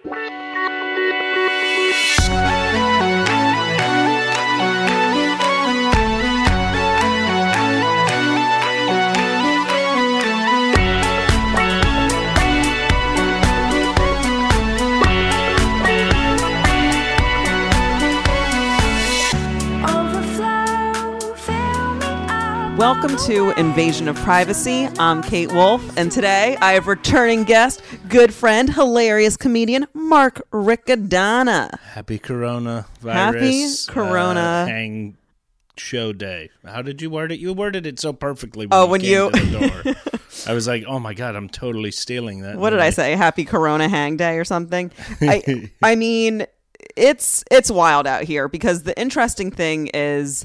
Welcome to Invasion of Privacy. I'm Kate Wolf, and today I have returning guest, good friend, hilarious comedian, Mark Riccadonna. Happy coronavirus. Happy Corona. Hang show day. How did you word it? You worded it so perfectly when you came to the door. I was like, oh my God, I'm totally stealing that. What did I say? Happy Corona Hang Day or something? I mean, it's wild out here because the interesting thing is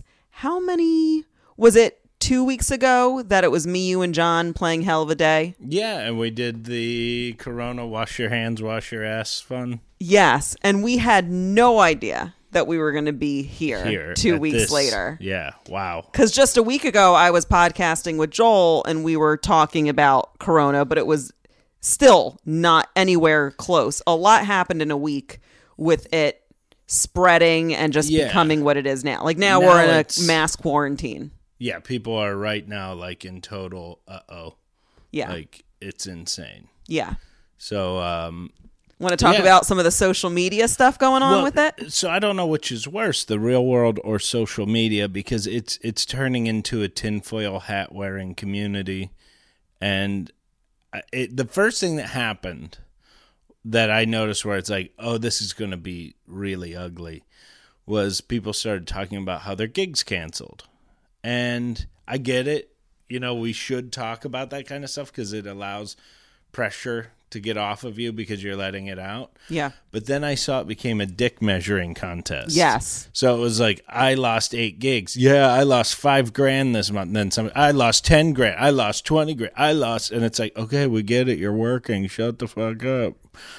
was it 2 weeks ago that it was me, you, and John playing Hell of a Day? Yeah, and we did the Corona wash your hands, wash your ass fun. Yes, and we had no idea that we were going to be here 2 weeks later. Yeah, wow. Because just a week ago, I was podcasting with Joel, and we were talking about Corona, but it was still not anywhere close. A lot happened in a week with it spreading and just becoming what it is now. Like now we're in a mass quarantine. Yeah, people are right now like in total Yeah. Like it's insane. Yeah. So want to talk about some of the social media stuff going on with it? So I don't know which is worse, the real world or social media, because it's turning into a tinfoil hat wearing community. And the first thing that happened that I noticed where it's like, oh, this is going to be really ugly, was people started talking about how their gigs canceled. And I get it. You know, we should talk about that kind of stuff because it allows pressure to get off of you because you're letting it out. Yeah. But then I saw it became a dick measuring contest. Yes. So it was like, I lost 8 gigs. Yeah, I lost $5,000 this month. And then I lost $10,000. I lost $20,000. And it's like, okay, we get it. You're working. Shut the fuck up.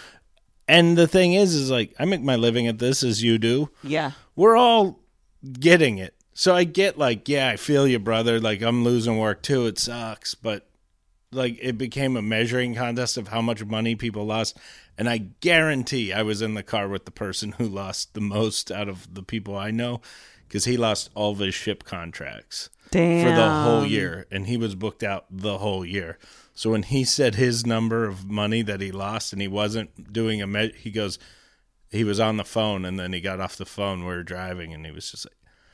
And the thing is like, I make my living at this as you do. Yeah. We're all getting it. So I get like, yeah, I feel you, brother. Like, I'm losing work too. It sucks. But like, it became a measuring contest of how much money people lost. And I guarantee I was in the car with the person who lost the most out of the people I know, because he lost all of his ship contracts for the whole year. And he was booked out the whole year. So when he said his number of money that he lost and he wasn't doing he goes, he was on the phone and then he got off the phone. We were driving and he was just like,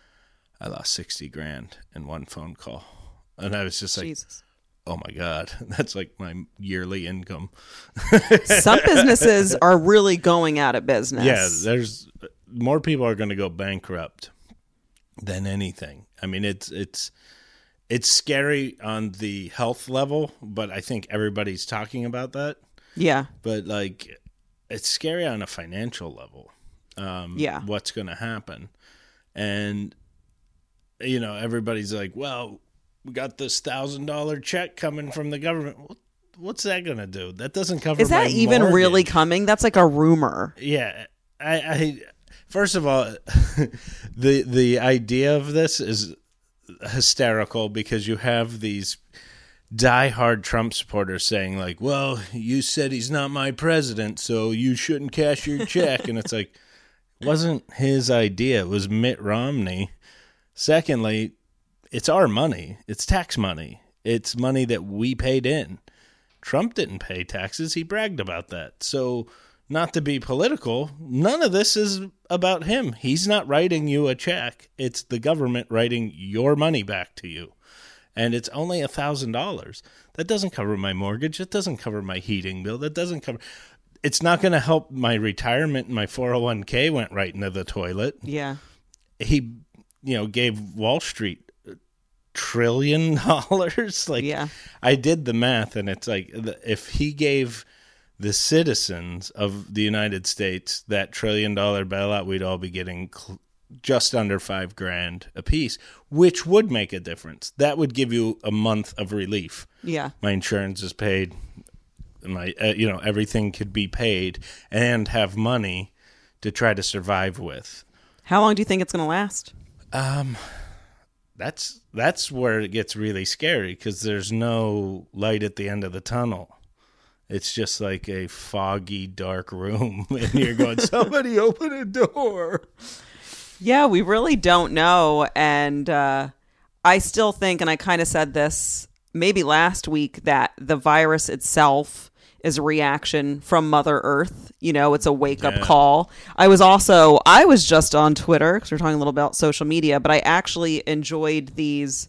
I lost $60,000 in one phone call. And I was just like, Jesus. Oh my God, that's like my yearly income. Some businesses are really going out of business. Yeah, there's more people are going to go bankrupt than anything. I mean, it's scary on the health level, but I think everybody's talking about that. Yeah. But like, it's scary on a financial level. What's going to happen. And you know, everybody's like, well, we got this $1,000 check coming from the government. What's that going to do? That doesn't cover my mortgage. Is that even really coming? That's like a rumor. Yeah. I first of all, the idea of this is hysterical because you have these diehard Trump supporters saying like, well, you said he's not my president, so you shouldn't cash your check. And it's like, it wasn't his idea. It was Mitt Romney. Secondly, it's our money. It's tax money. It's money that we paid in. Trump didn't pay taxes. He bragged about that. So, not to be political, none of this is about him. He's not writing you a check. It's the government writing your money back to you. And it's only $1,000. That doesn't cover my mortgage. It doesn't cover my heating bill. That doesn't cover... It's not going to help my retirement. My 401k went right into the toilet. Yeah. He... gave Wall Street $1 trillion. Like, yeah. I did the math, and it's like, if he gave the citizens of the United States that $1 trillion bailout, we'd all be getting just under $5,000 a piece, which would make a difference. That would give you a month of relief. Yeah. My insurance is paid. My, everything could be paid and have money to try to survive with. How long do you think it's going to last? That's where it gets really scary because there's no light at the end of the tunnel. It's just like a foggy, dark room, and you're going, somebody open a door. Yeah, we really don't know. And I still think, and I kind of said this maybe last week, that the virus itself is a reaction from Mother Earth. You know, it's a wake-up call. I was just on Twitter, because we're talking a little about social media, but I actually enjoyed these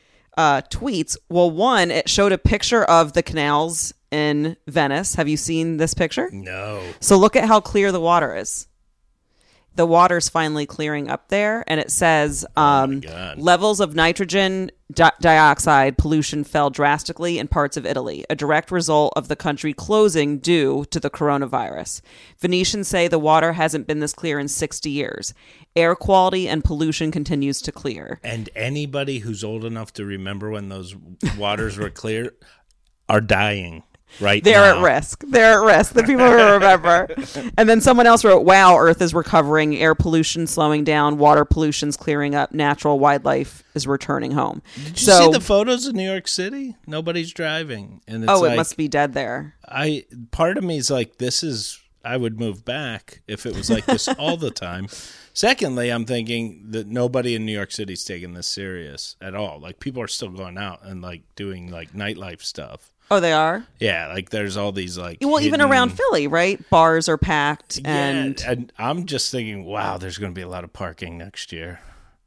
tweets. Well, one, it showed a picture of the canals in Venice. Have you seen this picture? No. So look at how clear the water is. The water's finally clearing up there, and it says levels of nitrogen dioxide pollution fell drastically in parts of Italy, a direct result of the country closing due to the coronavirus. Venetians say the water hasn't been this clear in 60 years. Air quality and pollution continues to clear. And anybody who's old enough to remember when those waters were clear are dying. They're at risk. The people who remember. And then someone else wrote, wow, Earth is recovering. Air pollution slowing down. Water pollution's clearing up. Natural wildlife is returning home. Did you see the photos of New York City? Nobody's driving. And it's it must be dead there. Part of me is like, I would move back if it was like this all the time. Secondly, I'm thinking that nobody in New York City is taking this serious at all. Like, people are still going out and like doing like nightlife stuff. Oh, they are? Yeah, like there's all these like even around Philly, right? Bars are packed. And I'm just thinking, wow, there's going to be a lot of parking next year.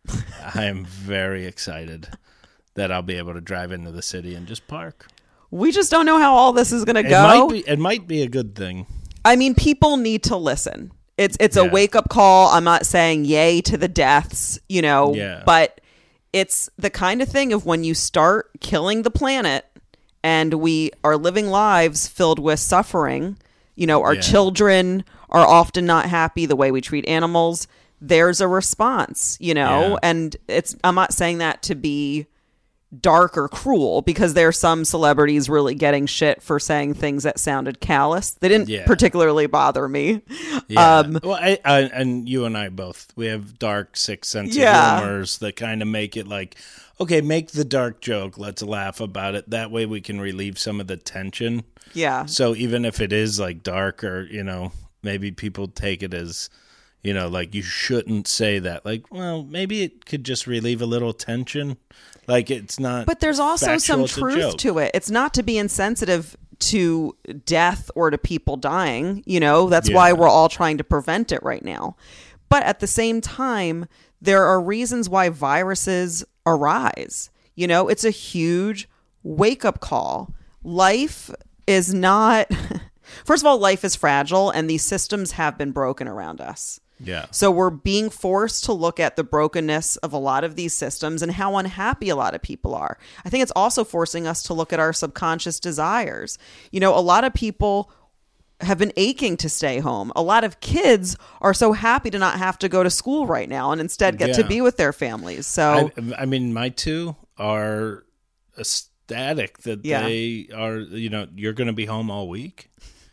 I am very excited that I'll be able to drive into the city and just park. We just don't know how all this is going to go. It might be a good thing. I mean, people need to listen. It's a wake-up call. I'm not saying yay to the deaths, but it's the kind of thing of when you start killing the planet, and we are living lives filled with suffering. Our children are often not happy the way we treat animals. There's a response, and I'm not saying that to be dark or cruel, because there's some celebrities really getting shit for saying things that sounded callous. They didn't particularly bother me. Yeah. Well, and you and I both, we have dark, sick sense of humors that kind of make it like, okay, make the dark joke. Let's laugh about it. That way we can relieve some of the tension. Yeah. So even if it is like dark, or, maybe people take it as, like you shouldn't say that. Like, well, maybe it could just relieve a little tension. Like, it's not. But there's also some truth to it. It's not to be insensitive to death or to people dying. That's why we're all trying to prevent it right now. But at the same time, there are reasons why viruses arise. It's a huge wake-up call. Life is not... First of all, life is fragile, and these systems have been broken around us. Yeah. So we're being forced to look at the brokenness of a lot of these systems and how unhappy a lot of people are. I think it's also forcing us to look at our subconscious desires. A lot of people have been aching to stay home. A lot of kids are so happy to not have to go to school right now and instead get to be with their families. So I mean, my two are ecstatic that they are, you're going to be home all week.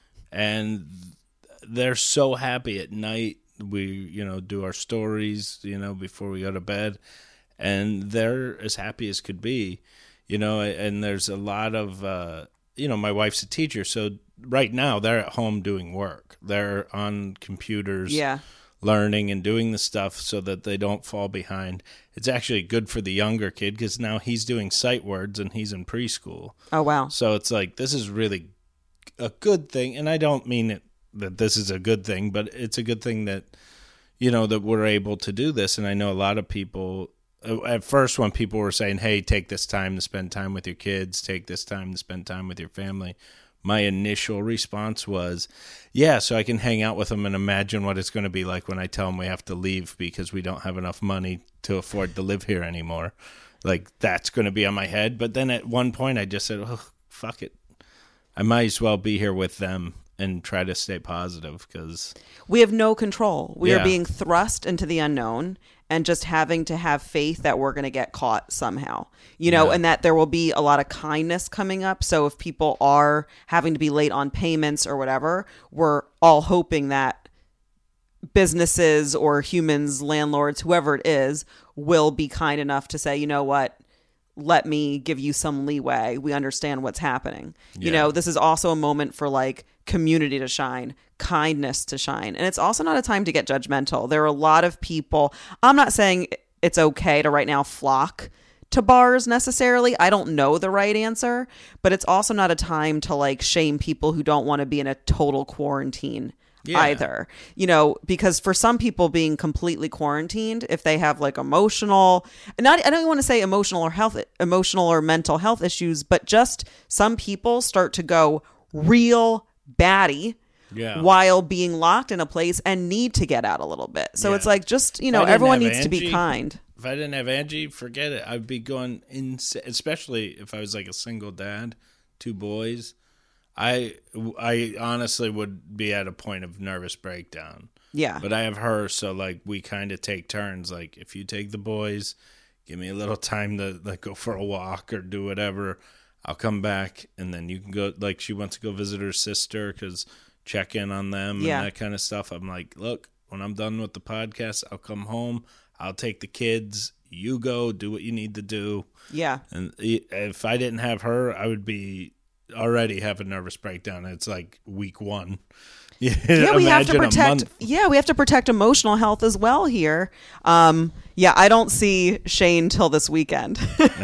And they're so happy at night. We, do our stories, before we go to bed. And they're as happy as could be, and there's a lot of, my wife's a teacher. So right now they're at home doing work. They're on computers, learning and doing the stuff so that they don't fall behind. It's actually good for the younger kid because now he's doing sight words and he's in preschool. Oh, wow. So it's like, this is really a good thing. And I don't mean it that this is a good thing, but it's a good thing that, that we're able to do this. And I know a lot of people, at first when people were saying, hey, take this time to spend time with your kids, take this time to spend time with your family, my initial response was, yeah, so I can hang out with them and imagine what it's going to be like when I tell them we have to leave because we don't have enough money to afford to live here anymore. Like, that's going to be on my head. But then at one point I just said, oh, fuck it. I might as well be here with them and try to stay positive because we have no control. We are being thrust into the unknown and just having to have faith that we're going to get caught somehow, and that there will be a lot of kindness coming up. So if people are having to be late on payments or whatever, we're all hoping that businesses or humans, landlords, whoever it is, will be kind enough to say, you know what, let me give you some leeway. We understand what's happening. You Yeah. know, this is also a moment for like community to shine, kindness to shine. And it's also not a time to get judgmental. There are a lot of people. I'm not saying it's okay to right now flock to bars necessarily. I don't know the right answer, but it's also not a time to like shame people who don't want to be in a total quarantine. Yeah. Either, you know, because for some people being completely quarantined, if they have like emotional, not, I don't want to say emotional or mental health issues, but just some people start to go real batty Yeah. while being locked in a place and need to get out a little bit. So Yeah. it's like, just, you know, I didn't everyone have needs to be Angie. kind. If I didn't have Angie, forget it. I'd be going especially if I was like a single dad, 2 boys. I honestly would be at a point of nervous breakdown. Yeah. But I have her, so like we kind of take turns. Like if you take the boys, give me a little time to like go for a walk or do whatever. I'll come back, and then you can go. Like she wants to go visit her sister because check in on them Yeah. and that kind of stuff. I'm like, look, when I'm done with the podcast, I'll come home. I'll take the kids. You go do what you need to do. Yeah. And if I didn't have her, I would be already have a nervous breakdown. It's like week 1. Yeah, we have to protect. Yeah, we have to protect emotional health as well here. Yeah, I don't see Shane till this weekend,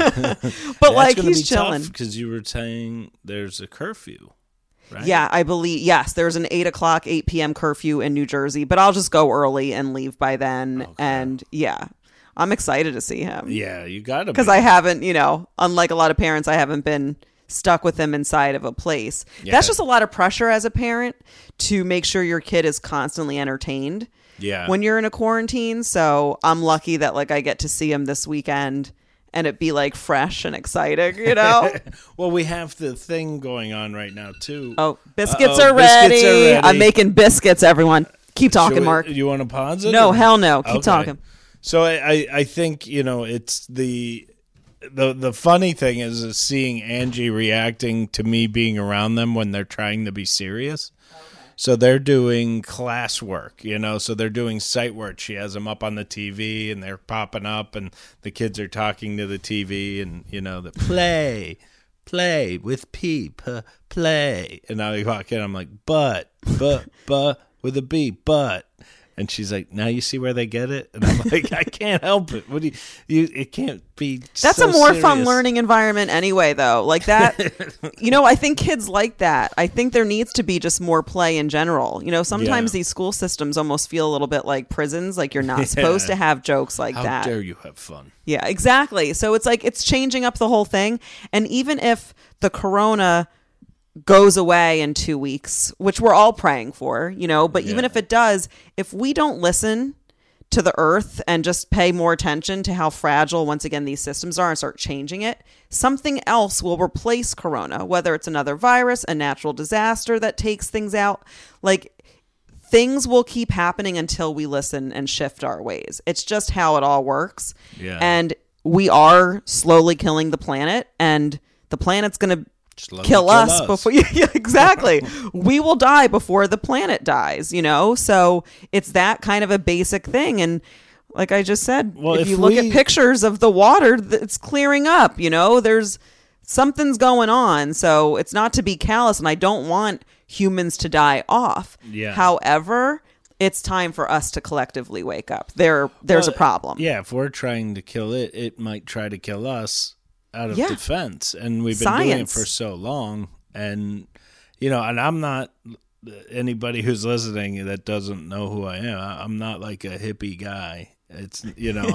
but like he's chilling. Because you were saying there's a curfew, right? Yeah, I believe yes. There's an 8 p.m. curfew in New Jersey, but I'll just go early and leave by then. Okay. And yeah, I'm excited to see him. Yeah, you got to Because I haven't, you know, unlike a lot of parents, I haven't been stuck with them inside of a place. Yeah. That's just a lot of pressure as a parent to make sure your kid is constantly entertained when you're in a quarantine. So I'm lucky that like I get to see him this weekend and it be like fresh and exciting, you know? Well, we have the thing going on right now too. Oh, biscuits are ready. I'm making biscuits, everyone. Keep talking, Mark. You want to pause it? No, or? hell no. Keep Okay. talking. So I think, you know, it's the funny thing is seeing Angie reacting to me being around them when they're trying to be serious. Okay. So they're doing classwork, you know, so they're doing sight work. She has them up on the TV and they're popping up and the kids are talking to the TV and, you know, the play with play. And I walk in, I'm like, but, with a B, but. And she's like, now you see where they get it? And I'm like, I can't help it. What do you it can't be That's so a more serious. fun learning environment anyway, though. Like that, you know, I think kids like that. I think there needs to be just more play in general. You know, sometimes these school systems almost feel a little bit like prisons. Like you're not supposed to have jokes like that. How dare you have fun? Yeah, exactly. So it's like it's changing up the whole thing. And even if the corona goes away in 2 weeks, which we're all praying for, you know, but even if it does, if we don't listen to the earth and just pay more attention to how fragile, once again, these systems are and start changing it, something else will replace corona, whether it's another virus, a natural disaster that takes things out. Like things will keep happening until we listen and shift our ways. It's just how it all works. Yeah. And we are slowly killing the planet, and the planet's going to kill us before. Yeah, exactly. We will die before the planet dies, you know? So it's that kind of a basic thing. And like I just said, if you look at pictures of the water, it's clearing up, you know? There's something's going on. So it's not to be callous, and I don't want humans to die off. Yeah. However, it's time for us to collectively wake up. There's a problem. Yeah, if we're trying to kill it, it might try to kill us out of defense, and we've been doing it for so long. And you know, and I'm not anybody who's listening that doesn't know who I am. I'm not like a hippie guy. It's, you know,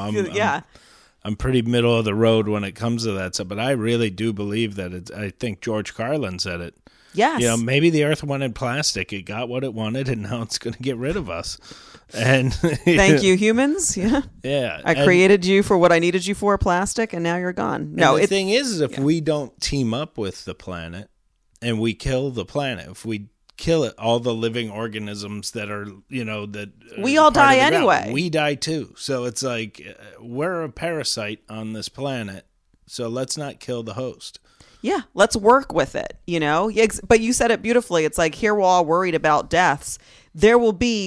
I'm pretty middle of the road when it comes to that stuff. But I really do believe that I think George Carlin said it. Yes. You know, maybe the earth wanted plastic. It got what it wanted, and now it's going to get rid of us. And thank you, humans. Yeah. Yeah. I created you for what I needed you for, plastic, and now you're gone. No, the thing is if we don't team up with the planet and we kill the planet, if we kill it, all the living organisms that are, you know, that we all die anyway. We die too. So it's like we're a parasite on this planet. So let's not kill the host. Yeah, let's work with it, you know? But you said it beautifully. It's like here we're all worried about deaths. There will be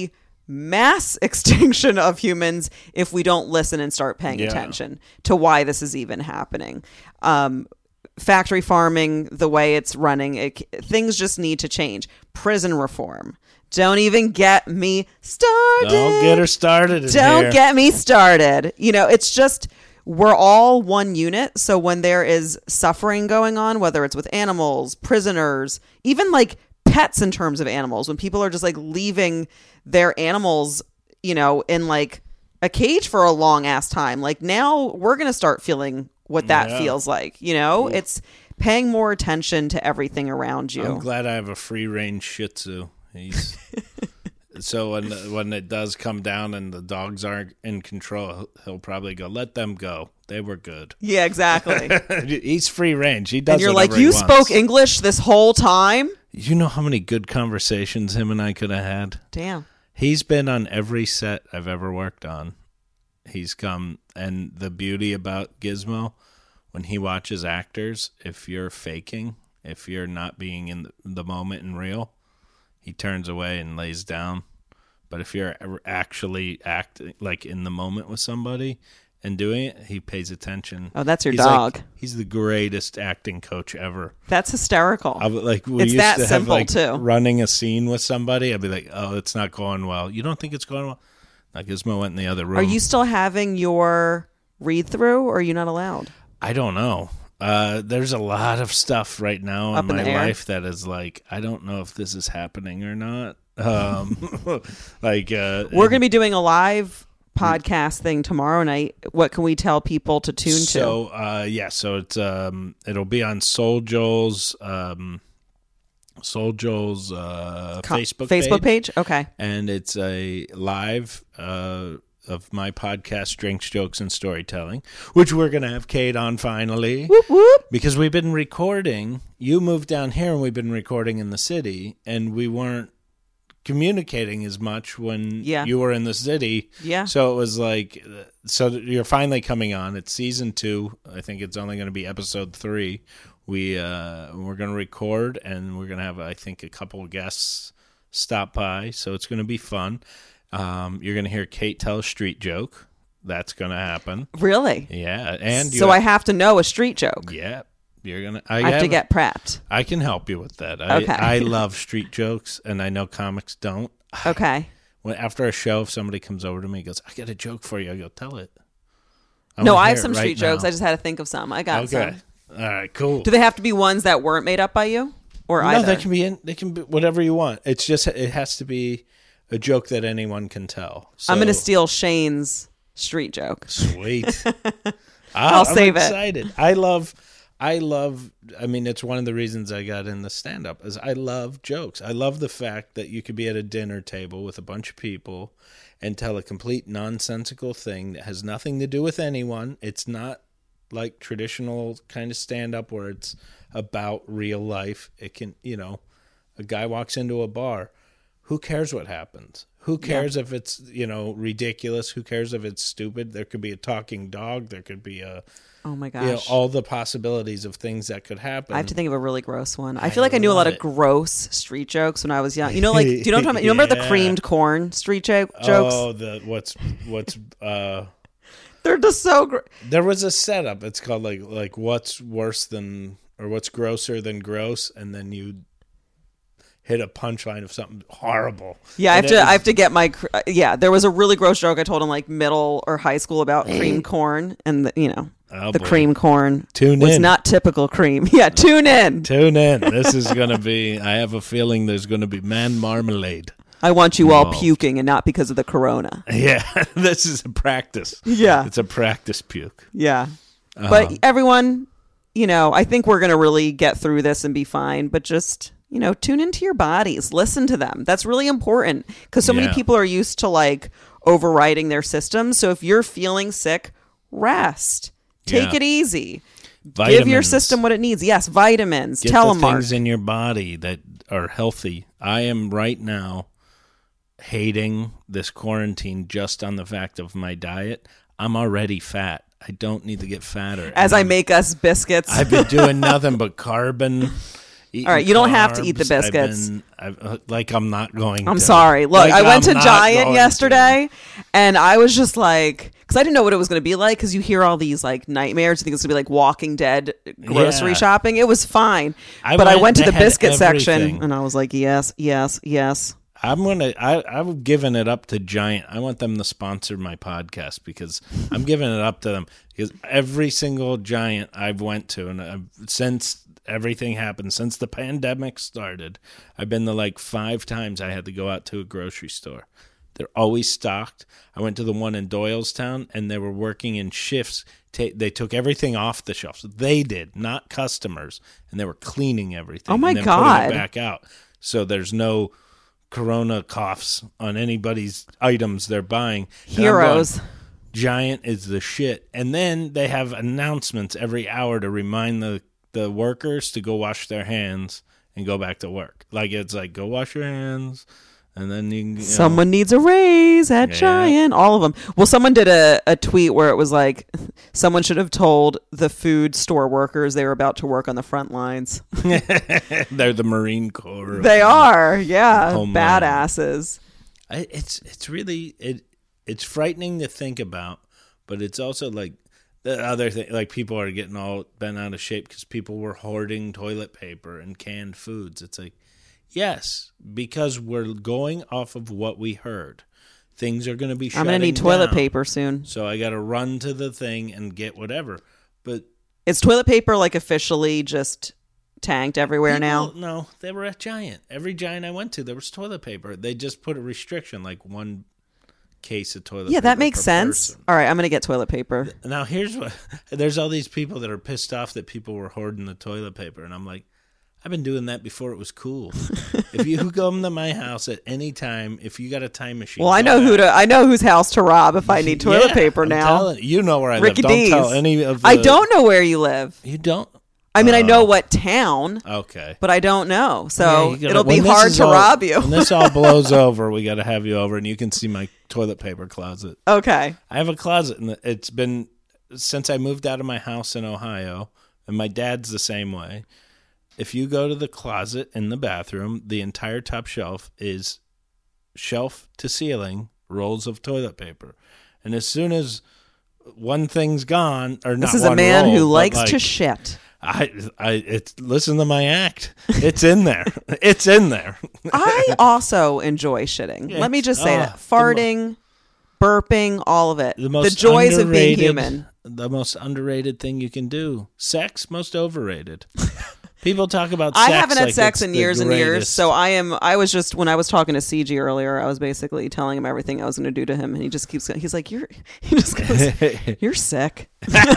mass extinction of humans if we don't listen and start paying attention to why this is even happening. Factory farming, the way it's running, things just need to change. Prison reform. Don't even get me started. Don't get her started. Don't get me started. You know, it's just, we're all one unit. So when there is suffering going on, whether it's with animals, prisoners, even like pets in terms of animals, when people are just like leaving their animals, you know, in like a cage for a long ass time, like now we're going to start feeling what that feels like, you know. It's paying more attention to everything around you. I'm glad I have a free range Shih Tzu. He's so when it does come down and the dogs aren't in control, he'll probably go, let them go, they were good. Yeah, exactly. He's free range. He does. And you're like, you spoke English this whole time? You know how many good conversations him and I could have had? Damn. He's been on every set I've ever worked on. He's come, and the beauty about Gizmo, when he watches actors, if you're faking, if you're not being in the moment and real, he turns away and lays down. But if you're actually acting like in the moment with somebody and doing it, he pays attention. Oh, that's your dog. He's the greatest acting coach ever. That's hysterical. It's that simple too. Running a scene with somebody, I'd be like, oh, it's not going well. You don't think it's going well? Like Gizmo went in the other room. Are you still having your read through, or are you not allowed? I don't know. There's a lot of stuff right now in my life that is like, I don't know if this is happening or not. We're going to be doing a live podcast thing tomorrow night. What can we tell people to tune to? So it's it'll be on Soul Joel's Facebook page. Okay. And it's a live of my podcast, Drinks, Jokes, and Storytelling, which we're going to have Kate on finally. Whoop, whoop. Because we've been recording. You moved down here and we've been recording in the city, and we weren't communicating as much when you were in the city. Yeah. So it was like, so you're finally coming on. It's season 2. I think it's only going to be episode 3. We're going to record, and we're going to have, I think, a couple of guests stop by. So it's going to be fun. You're going to hear Kate tell a street joke. That's going to happen. Really? Yeah. And I have to know a street joke. Yeah. You're gonna. I have to get prepped. I can help you with that. Okay. I love street jokes, and I know comics don't. Okay. After a show, if somebody comes over to me and goes, I got a joke for you, I go, tell it. I have some street jokes. I just had to think of some. I got some. Okay. All right, cool. Do they have to be ones that weren't made up by you? Or either? No, they can be whatever you want. It's just, it has to be a joke that anyone can tell. So, I'm going to steal Shane's street joke. Sweet. I'll save excited. I love, I mean, it's one of the reasons I got into stand-up is I love jokes. I love the fact that you could be at a dinner table with a bunch of people and tell a complete nonsensical thing that has nothing to do with anyone. It's not like traditional kind of stand-up where it's about real life. It can, a guy walks into a bar. Who cares what happens? Who cares if it's, ridiculous? Who cares if it's stupid? There could be a talking dog. There could be oh my gosh, all the possibilities of things that could happen. I have to think of a really gross one. I feel like I knew a lot of gross street jokes when I was young. Do you know what I'm talking about? You remember the creamed corn street jokes? Oh, what's they're just so There was a setup. It's called like what's worse than, or what's grosser than gross, and then you hit a punchline of something horrible. Yeah, I have to get my there was a really gross joke I told in like middle or high school about creamed corn, and the cream corn was not typical cream. Yeah, tune in. This is going to be, I have a feeling there's going to be man marmalade. I want you all puking, and not because of the corona. Yeah, this is a practice. Yeah. It's a practice puke. Yeah. But everyone, I think we're going to really get through this and be fine, but just, tune into your bodies. Listen to them. That's really important because so many people are used to like overriding their systems. So if you're feeling sick, rest. Take it easy. Vitamins. Give your system what it needs. Yes, vitamins. Get Telemark. the things in your body that are healthy. I am right now hating this quarantine just on the fact of my diet. I'm already fat. I don't need to get fatter. As I make us biscuits. I've been doing nothing but carbon, eating All right, you don't have to eat the carbs. biscuits. I'm not going I'm to. sorry. Look, Like, I went I'm to not Giant going yesterday, and I was just like, because I didn't know what it was going to be like, because you hear all these like nightmares. You think it's going to be like Walking Dead grocery Yeah. shopping. It was fine. I But I went- went to they the had biscuit section, everything. and I was like, yes, yes, yes. I've given it up to Giant. I want them to sponsor my podcast because I'm giving it up to them because every single Giant I've went to and since everything happened, since the pandemic started, I've been to like 5 times I had to go out to a grocery store. They're always stocked. I went to the one in Doylestown and they were working in shifts. They took everything off the shelves. They did, not customers, and they were cleaning everything. Oh my and then God. putting it back out. So there's no Corona coughs on anybody's items they're buying. And I'm going, Heroes. Giant is the shit. And then they have announcements every hour to remind the workers to go wash their hands and go back to work. Like it's like, go wash your hands. And then you know, Someone needs a raise at Yeah. Giant. All of them. Well, someone did a tweet where it was like, someone should have told the food store workers they were about to work on the front lines. they're the Marine Corps. They are, yeah, Homeland. badasses. It's really it's frightening to think about, but it's also like the other thing. Like people are getting all bent out of shape because people were hoarding toilet paper and canned foods. It's like, yes, because we're going off of what we heard. Things are going to be shutting I'm going to need toilet down. paper soon. So I got to run to the thing and get whatever. But Is toilet paper like officially just tanked everywhere now? No, they were at Giant. Every Giant I went to, there was toilet paper. They just put a restriction, like 1 case of toilet paper. Yeah, that makes per sense. person. All right, I'm going to get toilet paper. Now, here's what. There's all these people that are pissed off that people were hoarding the toilet paper. And I'm like, I've been doing that before it was cool. If you come to my house at any time, if you got a time machine. Well, I know I know whose house to rob if I need toilet paper I'm now. telling you know where I Ricky live. Don't D's. tell any of the. I don't know where you live. You don't? I mean, I know what town, Okay. but I don't know. So Yeah, you gotta- it'll be when this hard is to all- rob you. When this all blows over, we got to have you over, and you can see my toilet paper closet. Okay. I have a closet, and it's been since I moved out of my house in Ohio, and my dad's the same way. If you go to the closet in the bathroom, the entire top shelf is shelf to ceiling rolls of toilet paper. And as soon as one thing's gone, or not This is a one man roll, who but likes like, to shit. it's listen to my act. It's in there. It's in there. I also enjoy shitting. Yeah, Let me just say oh, that. Farting, burping, all of it. The most joys of being underrated- human. The most underrated thing you can do. Sex, most overrated. People talk about I sex haven't had like sex it's in the years and years, greatest. so I was just, when I was talking to CG earlier, I was basically telling him everything I was going to do to him, and he just keeps, he's like, he just goes, you're sick.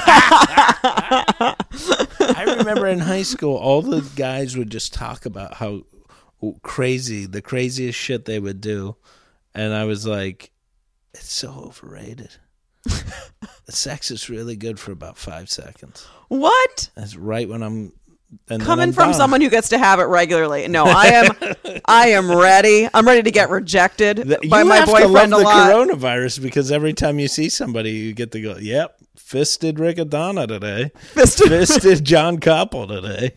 I remember in high school, all the guys would just talk about how crazy, the craziest shit they would do. And I was like, it's so overrated. Sex is really good for about 5 seconds. What? That's right when I'm... And then Coming I'm from done. someone who gets to have it regularly. No, I am ready. I'm ready to get rejected by my boyfriend a you lot. have to love the coronavirus because every time you see somebody, you get to go, yep, fisted Riccadonna today. Fisted John Koppel today.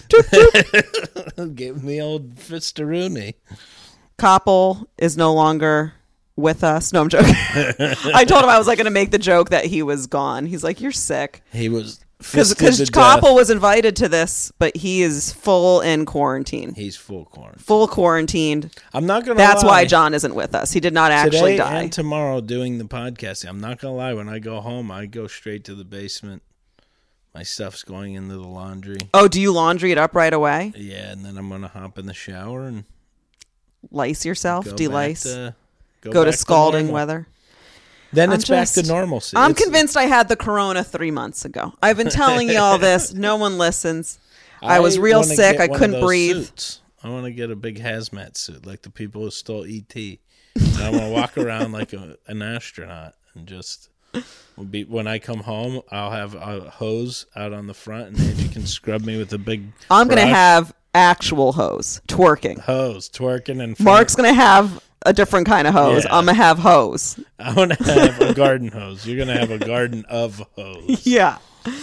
Give him the old fisteroony. Koppel is no longer with us. No, I'm joking. I told him I was like going to make the joke that he was gone. He's like, you're sick. He was Because fisted to death. Koppel was invited to this, but he is full in quarantine. He's full quarantine. Full quarantined. I'm not going to That's lie. why John isn't with us. He did not actually Today die. and tomorrow doing the podcasting, I'm not going to lie. When I go home, I go straight to the basement. My stuff's going into the laundry. Oh, do you laundry it up right away? Yeah, and then I'm going to hop in the shower and Lice yourself? go Delice? back Go to back scalding normal. weather? Then I'm it's back to just- normalcy. I'm It's- convinced I had the corona 3 months ago. I've been telling you all this. No one listens. I was real wanna sick. get I one of couldn't those breathe. suits. I want to get a big hazmat suit like the people who stole E.T. And I want to walk around like an astronaut and just... When I come home, I'll have a hose out on the front, and Angie can scrub me with a big. I'm going to brush. have actual hose, twerking. hose twerking and Mark's going to have a different kind of hose. Yeah. I'm going to have hose. I want to have a garden hose. You're gonna have a garden of hose. Yeah.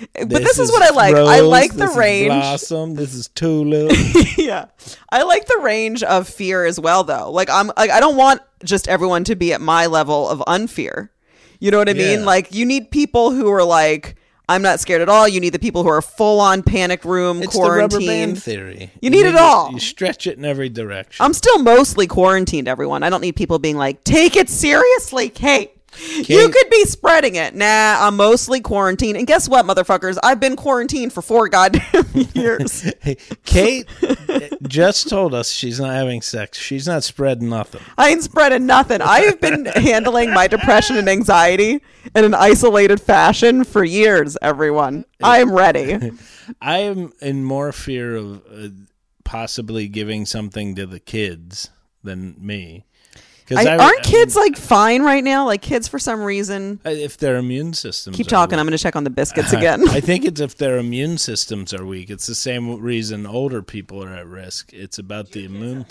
But this is what I like. I like the range. Blossom. This is tulip. Yeah. I like the range of fear as well, though. Like I don't want just everyone to be at my level of unfear. You know what I mean? Yeah. Like, you need people who are like, I'm not scared at all. You need the people who are full on panic room, It's quarantine. the rubber band theory. You need it all. You stretch it in every direction. I'm still mostly quarantined, everyone. I don't need people being like, take it seriously, Kate. You could be spreading it. Nah, I'm mostly quarantined. And guess what, motherfuckers? I've been quarantined for 4 goddamn years. Hey, Kate just told us she's not having sex. She's not spreading nothing. I ain't spreading nothing. I have been handling my depression and anxiety in an isolated fashion for years, everyone. I am ready. I am in more fear of possibly giving something to the kids than me. Aren't kids like fine right now? Like, kids for some reason. If their immune systems Keep talking. I'm going to check on the biscuits again. I think it's if their immune systems are weak. It's the same reason older people are at risk. It's about the immune.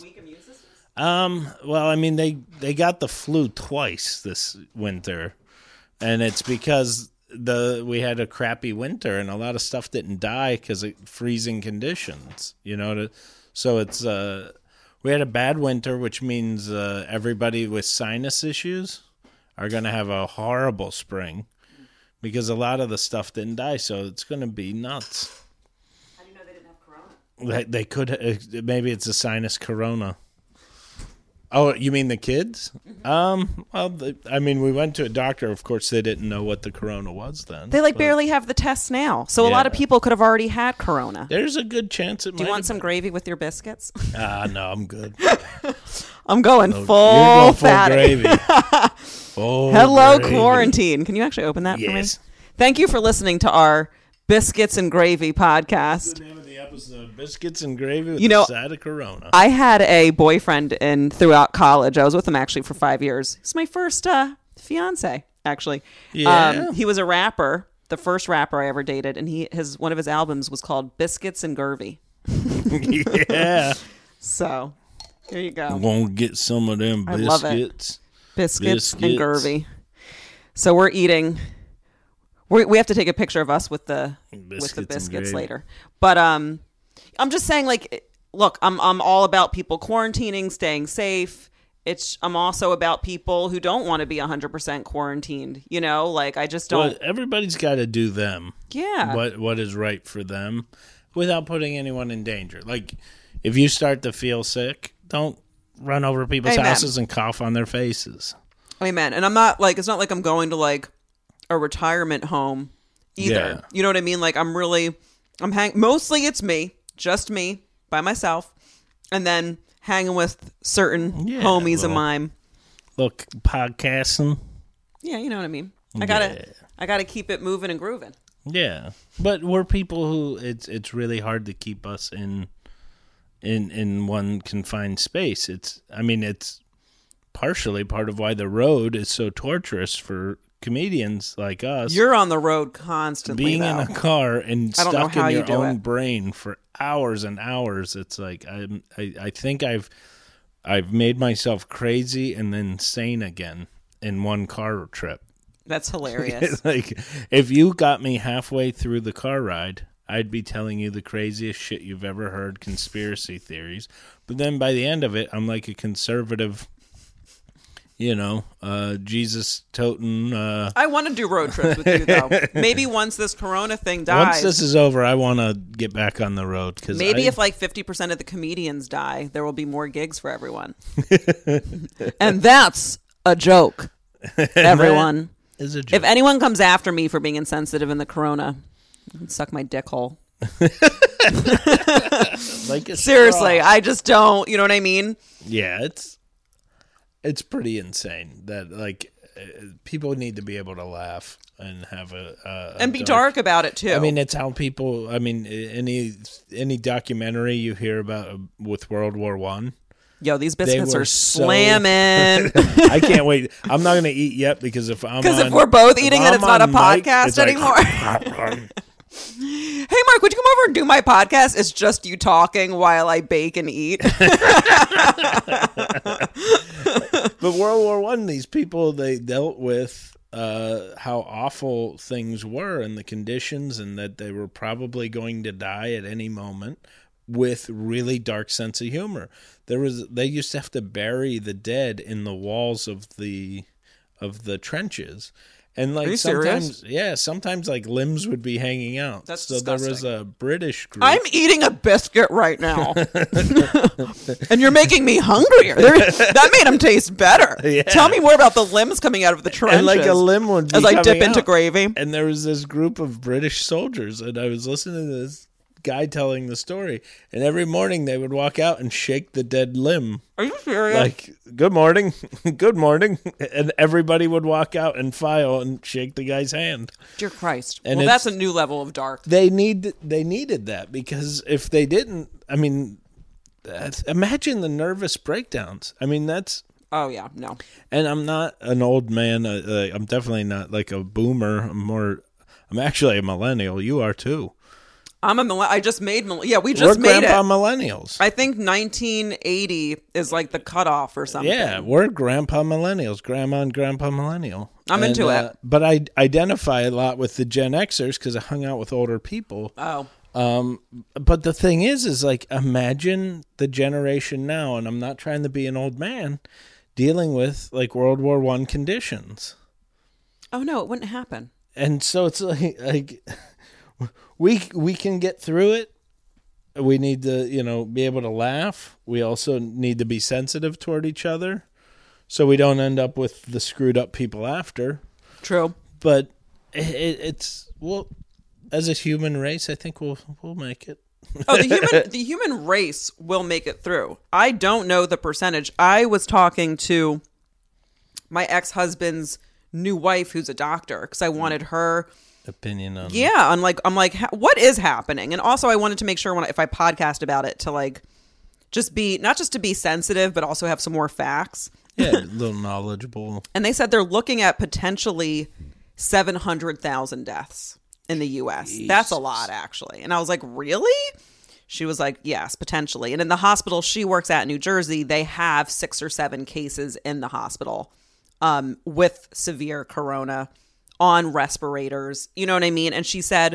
Well, I mean, they got the flu twice this winter, and it's because we had a crappy winter and a lot of stuff didn't die because of freezing conditions. You know, so it's. We had a bad winter, which means everybody with sinus issues are going to have a horrible spring because a lot of the stuff didn't die, so it's going to be nuts. How do you know they didn't have corona? They could. Maybe it's a sinus corona. Oh, you mean the kids? Well, I mean, we went to a doctor. Of course, they didn't know what the corona was then. They barely have the tests now, so a lot of people could have already had corona. There's a good chance it might. Do you want some gravy with your biscuits? No, I'm good. I'm going You're full going full fatty. gravy. Full Hello, gravy. quarantine. Can you actually open that for me? Yes. Thank you for listening to our Biscuits and Gravy podcast. The name of the episode: Biscuits and Gravy with a side of Corona. I had a boyfriend throughout college. I was with him actually for 5 years. He's my first fiance, actually. Yeah. He was a rapper, the first rapper I ever dated, and one of his albums was called Biscuits and Gravy. Yeah. So, here you go. I'm gonna get some of them biscuits. I love it. Biscuits and Gravy. So we're eating. We have to take a picture of us with the biscuits later. But I'm just saying, like, look, I'm all about people quarantining, staying safe. I'm also about people who don't want to be 100% quarantined. You know, like, I just don't. Well, everybody's got to do them. Yeah. What is right for them, without putting anyone in danger. Like, if you start to feel sick, don't run over people's houses and cough on their faces. Amen. And I'm not like, it's not like I'm going to like a retirement home either. Yeah. You know what I mean? Like, mostly it's me, just me by myself, and then hanging with certain homies of mine. Look, podcasting. Yeah, you know what I mean. I gotta keep it moving and grooving. Yeah, but we're people who it's really hard to keep us in one confined space. It's partially part of why the road is so torturous for comedians like us. You're on the road constantly, being in a car and stuck in your own it. brain for hours and hours. It's like I think I've made myself crazy and then sane again in one car trip. That's hilarious. Like, if you got me halfway through the car ride, I'd be telling you the craziest shit you've ever heard, conspiracy theories. But then by the end of it, I'm like a conservative, Jesus toting. I want to do road trips with you, though. Maybe once this corona thing dies. Once this is over, I want to get back on the road. Maybe if like 50% of the comedians die, there will be more gigs for everyone. And that's a joke, everyone. Is a joke. If anyone comes after me for being insensitive in the corona, suck my dick hole. Like a Seriously, straw. I just don't. You know what I mean? Yeah, it's pretty insane that like people need to be able to laugh and have and be dark about it too. I mean, it's how people. I mean, any documentary you hear about with World War I. Yo, these biscuits are slamming. I can't wait. I'm not going to eat yet because if we're both eating, then it's not a podcast anymore. Hey, Mark, would you come over and do my podcast? It's just you talking while I bake and eat. But World War I, these people, they dealt with how awful things were and the conditions, and that they were probably going to die at any moment, with really dark sense of humor. They used to have to bury the dead in the walls of the trenches. And like sometimes like limbs would be hanging out. That's so disgusting. There was a British group. I'm eating a biscuit right now, and you're making me hungrier. That made them taste better. Yeah. Tell me more about the limbs coming out of the trenches. And like a limb would be as I dip coming into out. gravy. And there was this group of British soldiers, and I was listening to this guy telling the story, and every morning they would walk out and shake the dead limb. Are you serious? Like, good morning, good morning. And everybody would walk out and file and shake the guy's hand. Dear Christ. And well, that's a new level of dark. They needed that, because if they didn't, I mean, imagine the nervous breakdowns. I mean, that's... Oh, yeah, no. And I'm not an old man. I'm definitely not like a boomer. I'm actually a millennial. You are too. I'm a millennial. I just made yeah, we We're just made grandpa it. millennials. I think 1980 is like the cutoff or something. Yeah, we're grandpa millennials, grandma and grandpa millennial. I'm into it. But I identify a lot with the Gen Xers because I hung out with older people. Oh. But the thing is like, imagine the generation now, and I'm not trying to be an old man, dealing with like World War I conditions. Oh, no, it wouldn't happen. And so it's like we can get through it. We need to, be able to laugh. We also need to be sensitive toward each other, so we don't end up with the screwed up people after. True. But it's as a human race, I think we'll make it. Oh, the human race will make it through. I don't know the percentage. I was talking to my ex-husband's new wife, who's a doctor, because I wanted her opinion on I'm like what is happening? And also I wanted to make sure if I podcast about it to like just be not just to be sensitive, but also have some more facts. Yeah, a little knowledgeable. And they said they're looking at potentially 700,000 deaths in the U.S. Jesus. That's a lot, actually. And I was like, really? She was like, yes, potentially. And in the hospital she works at in New Jersey, they have 6 or 7 cases in the hospital with severe corona on respirators. You know what I mean? And she said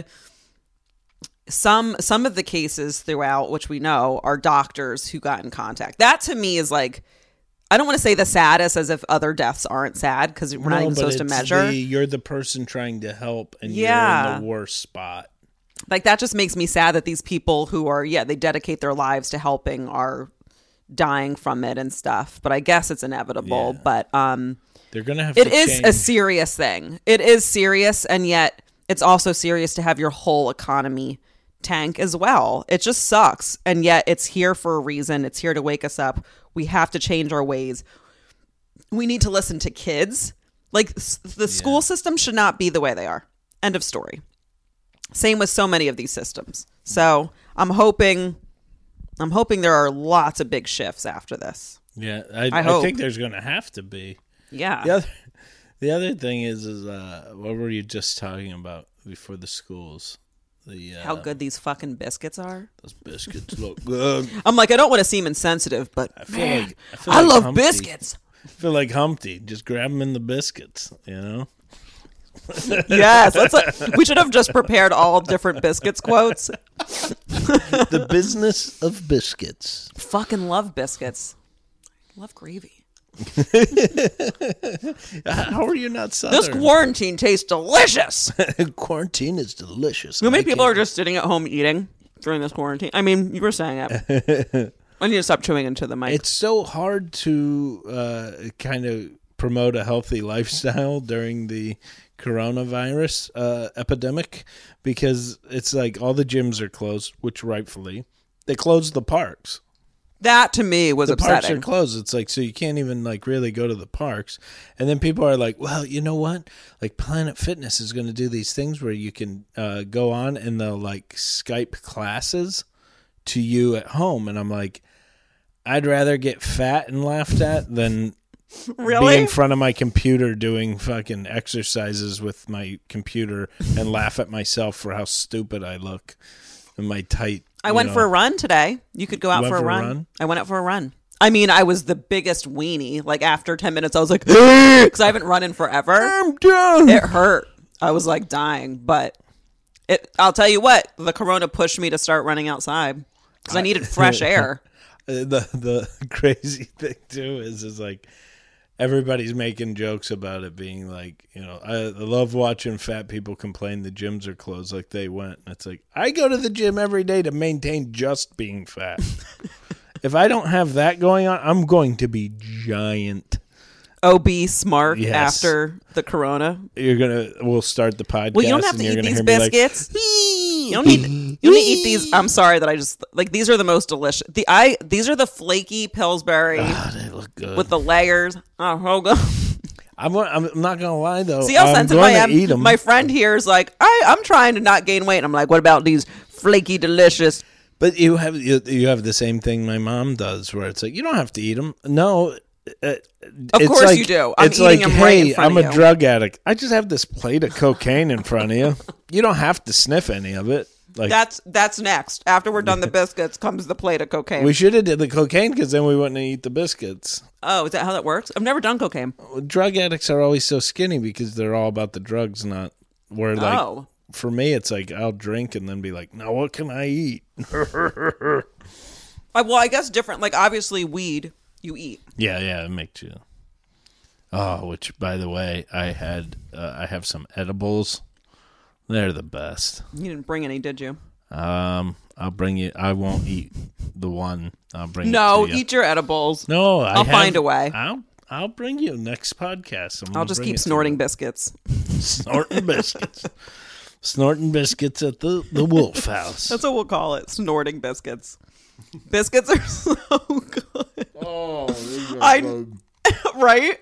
some of the cases throughout, which we know, are doctors who got in contact. That to me is like, I don't want to say the saddest, as if other deaths aren't sad, because we're not even supposed to measure. You're the person trying to help, and you're in the worst spot. Like, that just makes me sad that these people who are, they dedicate their lives to helping are dying from it and stuff. But I guess it's inevitable. Yeah. But they're gonna have. It is a serious thing. It is serious, and yet it's also serious to have your whole economy tank as well. It just sucks, and yet it's here for a reason. It's here to wake us up. We have to change our ways. We need to listen to kids. Like, the school system should not be the way they are. End of story. Same with so many of these systems. So I'm hoping there are lots of big shifts after this. Yeah, I think there's going to have to be. Yeah. The other thing is what were you just talking about before the schools? How good these fucking biscuits are. Those biscuits look good. I'm like, I don't want to seem insensitive, but I feel like love Humpty. biscuits. I feel like Humpty. Just grab them in the biscuits, Yes, we should have just prepared all different biscuits quotes. The business of biscuits. Fucking love biscuits. Love gravy. How are you not Southern? This quarantine tastes delicious. Quarantine is delicious. How many people are just sitting at home eating during this quarantine? I mean, you were saying it. I need to stop chewing into the mic. It's so hard to kind of promote a healthy lifestyle during the coronavirus epidemic, because it's like all the gyms are closed, which rightfully. They closed the parks. That to me was upsetting. The parks are closed. It's like, so you can't even like really go to the parks. And then people are like, well, you know what? Like, Planet Fitness is going to do these things where you can go on and they'll like Skype classes to you at home. And I'm like, I'd rather get fat and laughed at than really? Be in front of my computer doing fucking exercises with my computer and laugh at myself for how stupid I look in my tight. I went for a run today. You could go out for a run. I went out for a run. I mean, I was the biggest weenie. Like, after 10 minutes, I was like, because I haven't run in forever. I'm done. It hurt. I was like dying. But I'll tell you what, the corona pushed me to start running outside because I needed fresh air. The crazy thing too is like everybody's making jokes about it being like, you know, I love watching fat people complain the gyms are closed like they went. And it's like, I go to the gym every day to maintain just being fat. If I don't have that going on, I'm going to be giant. Obese Mark Yes. after the corona. We'll start the podcast. Well, you don't have and to you're eat gonna these hear me like, biscuits. You don't need to eat these. I'm sorry that I just like these are the most delicious. These are the flaky Pillsbury they look good. with the layers. Oh, hold on. I'm not gonna lie though. See how I'm sensitive I going to eat am. 'em. My friend here is like, I'm trying to not gain weight. I'm like, what about these flaky, delicious? But you have the same thing my mom does, where it's like you don't have to eat them. No, Of course you do. I'm it's eating like, them right in hey, front I'm of a you. drug addict. I just have this plate of cocaine in front of you. You don't have to sniff any of it. Like That's next. After we're done the biscuits, comes the plate of cocaine. we should have did the cocaine because then we wouldn't eat the biscuits. Oh, is that how that works? I've never done cocaine. Drug addicts are always so skinny because they're all about the drugs, not where like. Oh. For me, it's like I'll drink and then be like, now what can I eat? Well, I guess different. Like, obviously, weed you eat. Yeah, it makes you. Oh, which by the way, I have some edibles. They're the best. You didn't bring any, did you? I'll bring you. I won't eat the one. I'll bring. No, it to you. eat your edibles. No, I'll find a way. I'll bring you next podcast. I'll just keep snorting biscuits. Snorting biscuits. Snorting biscuits at the Wolf House. That's what we'll call it. Snorting biscuits. Biscuits are so good. Oh, Right?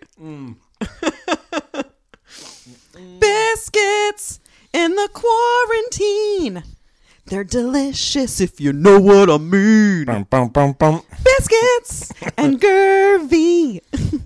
Biscuits in the quarantine. They're delicious if you know what I mean. Bum, bum, bum, bum. Biscuits and Gervy.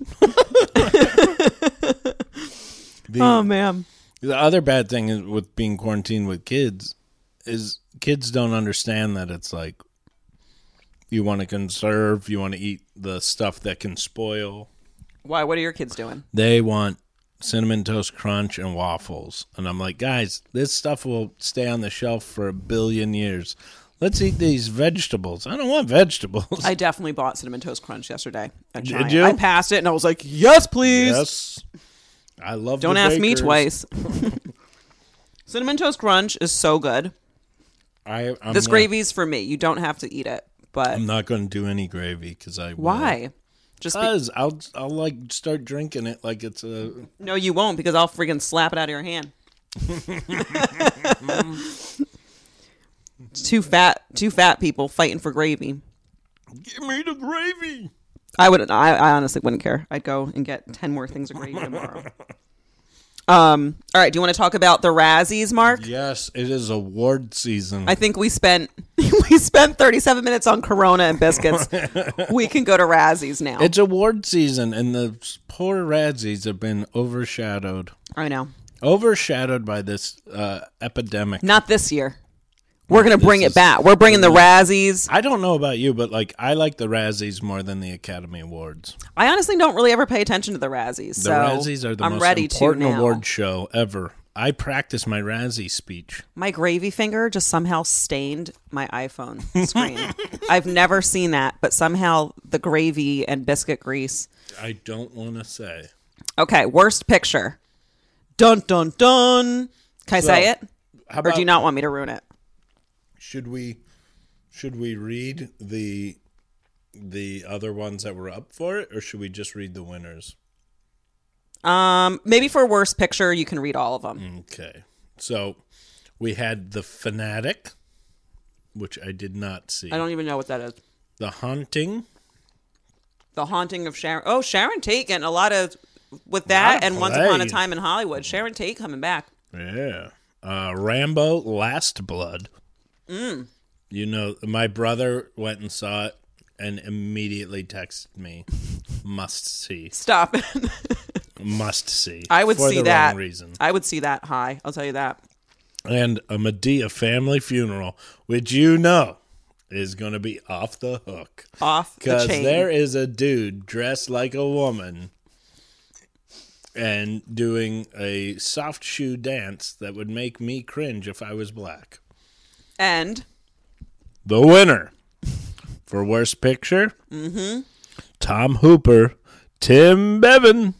Oh, man. The other bad thing is with being quarantined with kids is kids don't understand that it's like you want to conserve, you want to eat the stuff that can spoil. Why? What are your kids doing? They want Cinnamon Toast Crunch and waffles. And I'm like, guys, this stuff will stay on the shelf for 1 billion years. Let's eat these vegetables. I don't want vegetables. I definitely bought Cinnamon Toast Crunch yesterday. Did you? I passed it and I was like, yes, please. Yes. I love Don't the ask me bakers. twice. Cinnamon Toast Crunch is so good. I'm This not- gravy's for me. You don't have to eat it. But I'm not going to do any gravy because I will. why? Just Because I'll like start drinking it like it's a. no, you won't because I'll freaking slap it out of your hand. Two fat people fighting for gravy. Give me the gravy. I honestly wouldn't care. I'd go and get 10 more things of gravy tomorrow. All right. Do you want to talk about the Razzies, Mark? Yes, it is award season. I think we spent 37 minutes on Corona and biscuits. We can go to Razzies now. It's award season, and the poor Razzies have been overshadowed. I know. Overshadowed by this epidemic. Not this year. We're going to bring This it back. We're bringing the Razzies. I don't know about you, but like I like the Razzies more than the Academy Awards. I honestly don't really ever pay attention to the Razzies. The So Razzies are the I'm most ready important to now. award show ever. I practice my Razzie speech. My gravy finger just somehow stained my iPhone screen. I've never seen that, but somehow the gravy and biscuit grease. I don't want to say. Okay, worst picture. Dun, dun, dun. Can I say it? How Or do you not want me to ruin it? Should we read the other ones that were up for it, or should we just read the winners? Maybe for worst picture, you can read all of them. Okay. So we had The Fanatic, which I did not see. I don't even know what that is. The Haunting. The Haunting of Sharon. Oh, Sharon Tate getting a lot of with that, Lot of and Once Upon a play. Time in Hollywood. Sharon Tate coming back. Yeah. Rambo Last Blood. You know, my brother went and saw it and immediately texted me, must see. Stop it. Must see. I would for see the that. wrong reason. I would see that high. I'll tell you that. And a Medea family funeral, which you know is going to be off the hook. Off the Because chain. there is a dude dressed like a woman and doing a soft shoe dance that would make me cringe if I was black. And The winner for Worst Picture, Tom Hooper, Tim Bevan,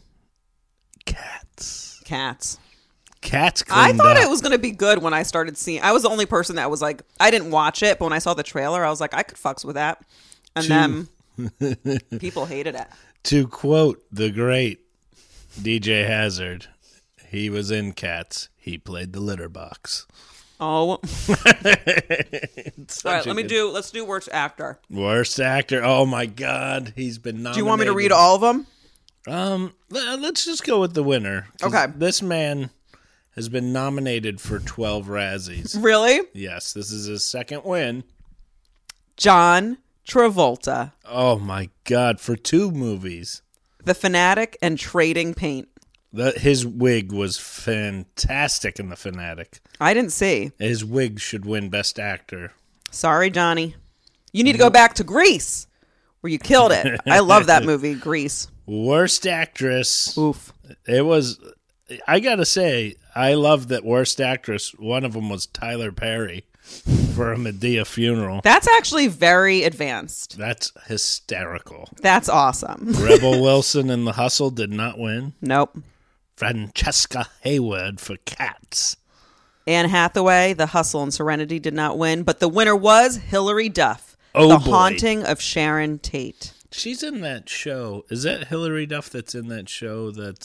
Cats. Cats. Cats I cleaned thought up. it was going to be good when I started seeing. I was the only person that was like, I didn't watch it, but when I saw the trailer, I was like, I could fucks with that. And then people hated it. To quote the great DJ Hazard, he was in Cats. He played the litter box. Oh, all right. Let's do worst actor. Worst actor. Oh my God, he's been nominated. Do you want me to read all of them? Let's just go with the winner. 'Cause Okay. This man has been nominated for 12 Razzies. Really? Yes, this is his second win. John Travolta, Oh my God, for 2 movies. The Fanatic and Trading Paint. His wig was fantastic in The Fanatic. I didn't see. His wig should win Best Actor. Sorry, Johnny. You need to go back to Grease, where you killed it. I love that movie, Grease. Worst Actress. Oof. It was, I gotta say, I love that Worst Actress. One of them was Tyler Perry for a Medea funeral. That's actually very advanced. That's hysterical. That's awesome. Rebel Wilson in The Hustle did not win. Nope. Francesca Hayward for Cats. Anne Hathaway, The Hustle and Serenity did not win, but the winner was Hilary Duff, Oh, The boy. Haunting of Sharon Tate. She's in that show. Is that Hilary Duff that's in that show that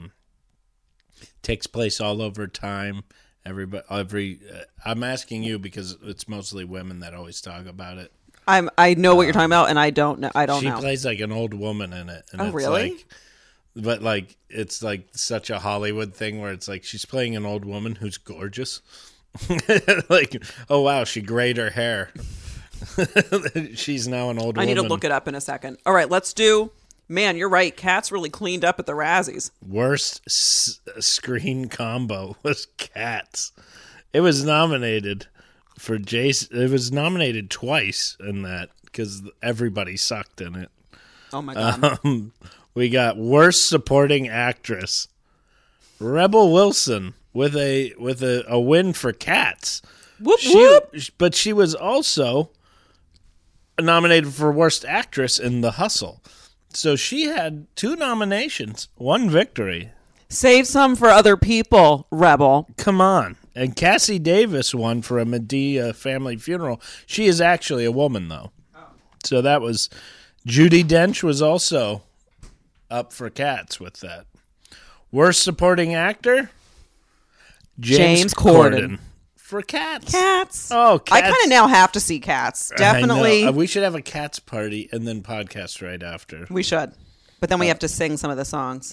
takes place all over time? I'm asking you because it's mostly women that always talk about it. I know what you're talking about, and I don't know. She plays like an old woman in it. And Oh, it's really? It's like such a Hollywood thing where it's like she's playing an old woman who's gorgeous. Like, oh wow, she grayed her hair. She's now an old woman. I need to look it up in a second. All right, let's do. Man, you're right. Cats really cleaned up at the Razzies. Worst screen combo was Cats. It was nominated for Jason. It was nominated twice in that because everybody sucked in it. Oh my god. We got worst supporting actress, Rebel Wilson with a win for Cats. Whoop whoop. But she was also nominated for worst actress in The Hustle. So she had 2 nominations, 1 victory. Save some for other people, Rebel. Come on. And Cassie Davis won for a Medea family funeral. She is actually a woman, though. So that was... Judi Dench was also up for Cats with that. Worst supporting actor? James Corden. For Cats. Cats. Oh, Cats. I kind of now have to see Cats. Definitely. I know. We should have a Cats party and then podcast right after. We should. But then we have to sing some of the songs.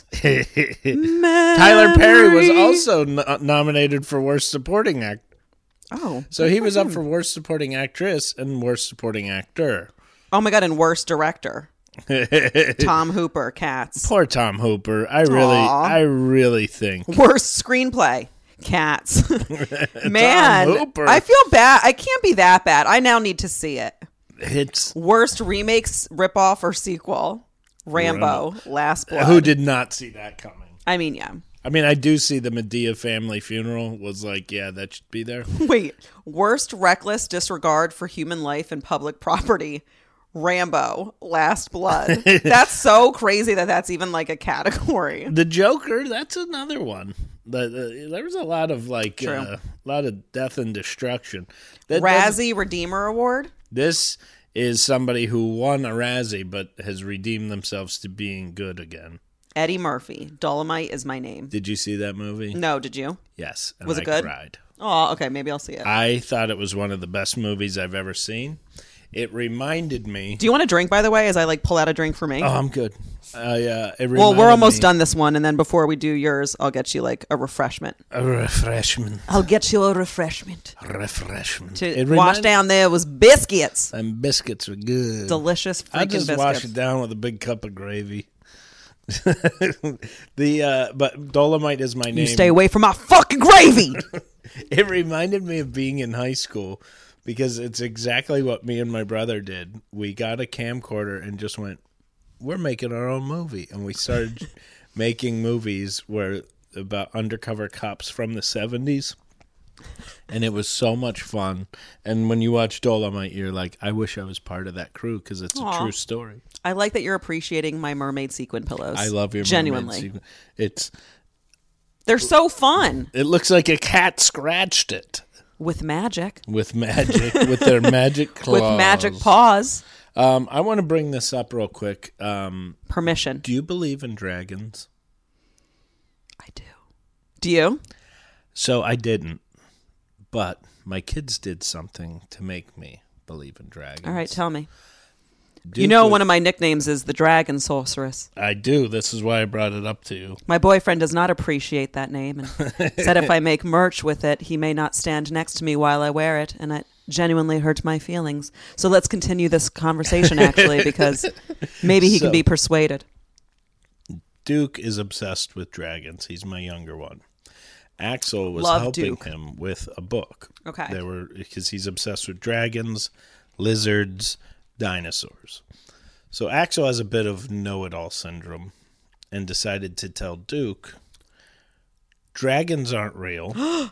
Tyler Perry was also nominated for Worst Supporting Actor. Oh. So he was up for Worst Supporting Actress and Worst Supporting Actor. Oh my god, and worst director. Tom Hooper, Cats. Poor Tom Hooper. I really think. Worst screenplay. Cats. Man, Tom Hooper. I feel bad. I can't be that bad. I now need to see it. It's Worst remakes, ripoff, or sequel. Rambo, Last Blood. who did not see that coming. I mean, yeah. I mean, I do see the Medea family funeral was like, yeah, that should be there. Wait. Worst reckless disregard for human life and public property. Rambo, Last Blood. That's so crazy that that's even like a category. The Joker, that's another one. There was a lot of lot of death and destruction. Razzie Redeemer Award. This is somebody who won a Razzie but has redeemed themselves to being good again. Eddie Murphy. Dolomite Is My Name. Did you see that movie? No, did you? Yes. And Was it good? Cried. Oh, okay. Maybe I'll see it. I thought it was one of the best movies I've ever seen. It reminded me. Do you want a drink, by the way, as I pull out a drink for me? Oh, I'm good. Well, we're almost done this one, and then before we do yours, I'll get you a refreshment. A refreshment. I'll get you a refreshment. Refreshment. To wash down there was biscuits. And biscuits were good. Delicious freaking I just biscuits. wash it down with a big cup of gravy. But Dolomite Is My Name. You stay away from my fucking gravy. It reminded me of being in high school because it's exactly what me and my brother did. We got a camcorder and just went, we're making our own movie. And we started making movies about undercover cops from the 70s. And it was so much fun. And when you watch Dolomite, you're like, I wish I was part of that crew because it's a true story. I like that you're appreciating my mermaid sequin pillows. I love your genuinely. Mermaid They're so fun. It looks like a cat scratched it. With magic. With their magic claws. With magic paws. I want to bring this up real quick. Permission. Do you believe in dragons? I do. Do you? So I didn't, but my kids did something to make me believe in dragons. All right, tell me. Duke one of my nicknames is the Dragon Sorceress. I do. This is why I brought it up to you. My boyfriend does not appreciate that name and said if I make merch with it, he may not stand next to me while I wear it, and it genuinely hurts my feelings. So let's continue this conversation, actually, because maybe he can be persuaded. Duke is obsessed with dragons. He's my younger one. Axel was helping him with a book. Okay. Because he's obsessed with dragons, lizards, dinosaurs. So Axel has a bit of know-it-all syndrome and decided to tell Duke, dragons aren't real.